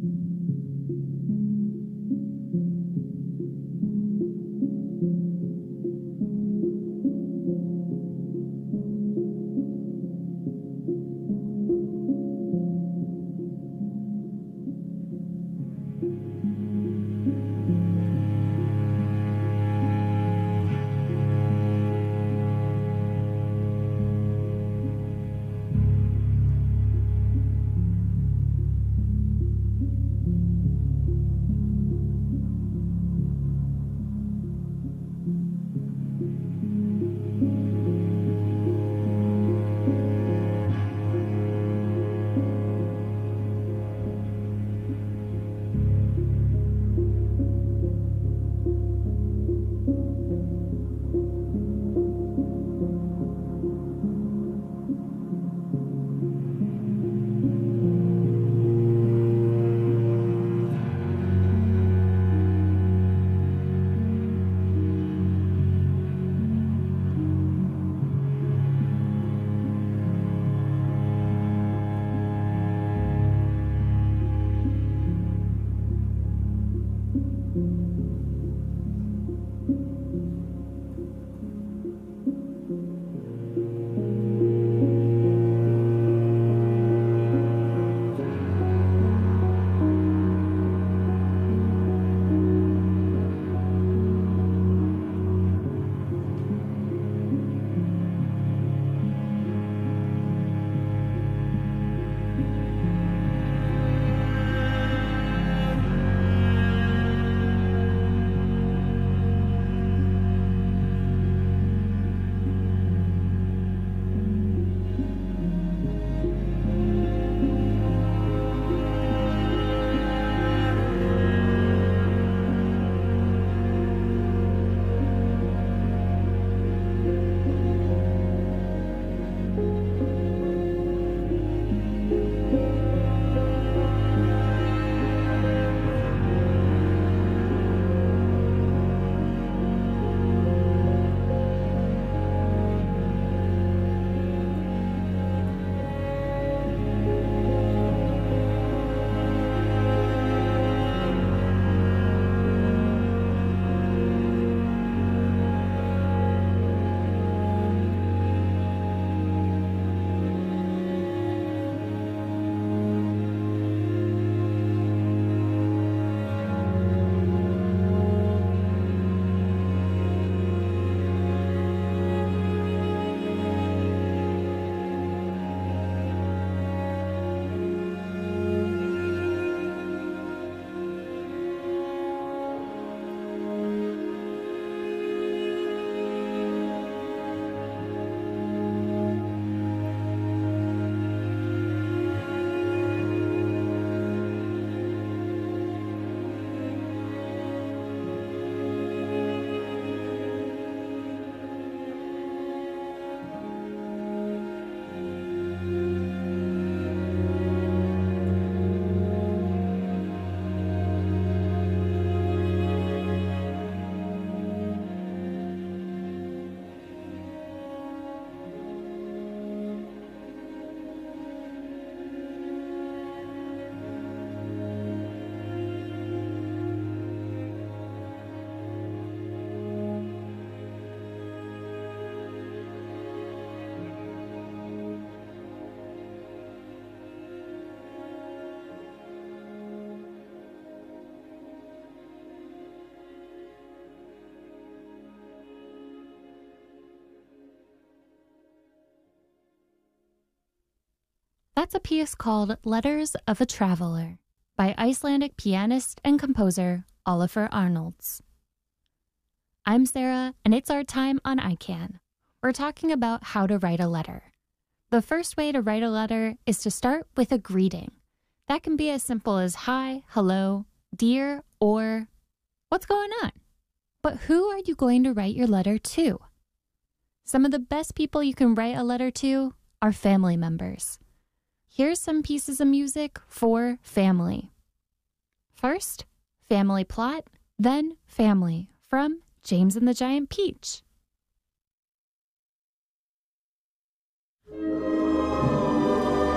That's a piece called Letters of a Traveler by Icelandic pianist and composer Olafur Arnalds. I'm Sarah, and it's our time on ICANN. We're talking about how to write a letter. The first way to write a letter is to start with a greeting. That can be as simple as hi, hello, dear, or what's going on? But who are you going to write your letter to? Some of the best people you can write a letter to are family members. Here's some pieces of music for family. First, Family Plot, then Family from James and the Giant Peach.